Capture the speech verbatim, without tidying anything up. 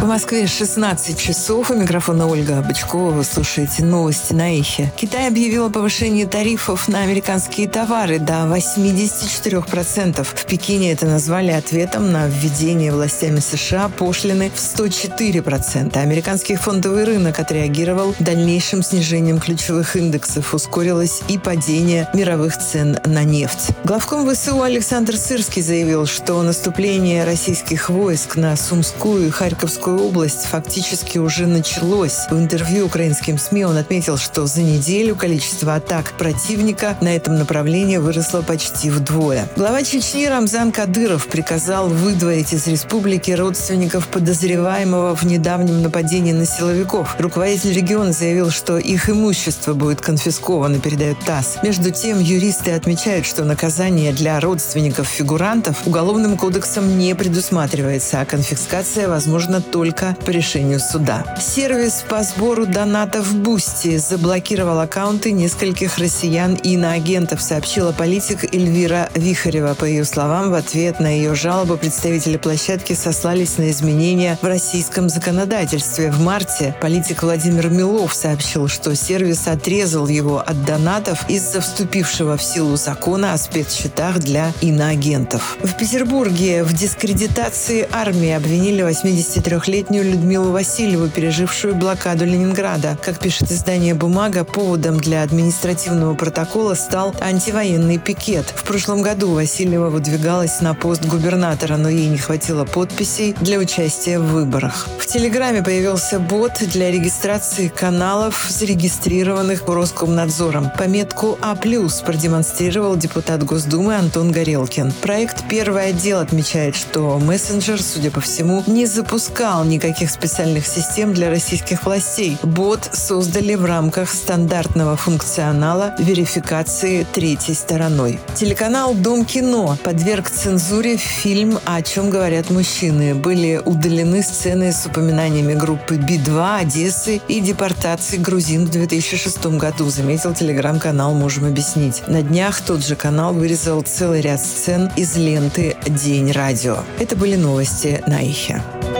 Москве шестнадцать часов. У микрофона Ольга Бычкова. Вы слушаете новости на Эхе. Китай объявил о повышении тарифов на американские товары до восемьдесят четыре процента. В Пекине это назвали ответом на введение властями США пошлины в сто четыре процента. Американский фондовый рынок отреагировал дальнейшим снижением ключевых индексов. Ускорилось и падение мировых цен на нефть. Главком ВСУ Александр Сырский заявил, что наступление российских войск на Сумскую и Харьковскую область фактически уже началось. В интервью украинским СМИ он отметил, что за неделю количество атак противника на этом направлении выросло почти вдвое. Глава Чечни Рамзан Кадыров приказал выдворить из республики родственников подозреваемого в недавнем нападении на силовиков. Руководитель региона заявил, что их имущество будет конфисковано, передает ТАСС. Между тем, юристы отмечают, что наказание для родственников фигурантов уголовным кодексом не предусматривается, а конфискация возможна только по решению суда. Сервис по сбору донатов Бусти заблокировал аккаунты нескольких россиян и иноагентов, сообщила политик Эльвира Вихарева. По ее словам, в ответ на ее жалобу представители площадки сослались на изменения в российском законодательстве. В марте политик Владимир Милов сообщил, что сервис отрезал его от донатов из-за вступившего в силу закона о спецсчетах для иноагентов. В Петербурге в дискредитации армии обвинили восьмидесятитрёхлетнюю Людмилу Васильеву, пережившую блокаду Ленинграда. Как пишет издание «Бумага», поводом для административного протокола стал антивоенный пикет. В прошлом году Васильева выдвигалась на пост губернатора, но ей не хватило подписей для участия в выборах. В Телеграме появился бот для регистрации каналов, зарегистрированных Роскомнадзором. Пометку «А плюс» продемонстрировал депутат Госдумы Антон Горелкин. Проект «Первый отдел» отмечает, что мессенджер, судя по всему, не запускал никаких специальных систем для российских властей. Бот создали в рамках стандартного функционала верификации третьей стороной. Телеканал «Дом кино» подверг цензуре фильм «О чем говорят мужчины». Были удалены сцены с упоминаниями группы Би два, Одессы и депортации грузин в две тысячи шестом году, заметил телеграм-канал «Можем объяснить». На днях тот же канал вырезал целый ряд сцен из ленты «День радио». Это были новости на Эхе.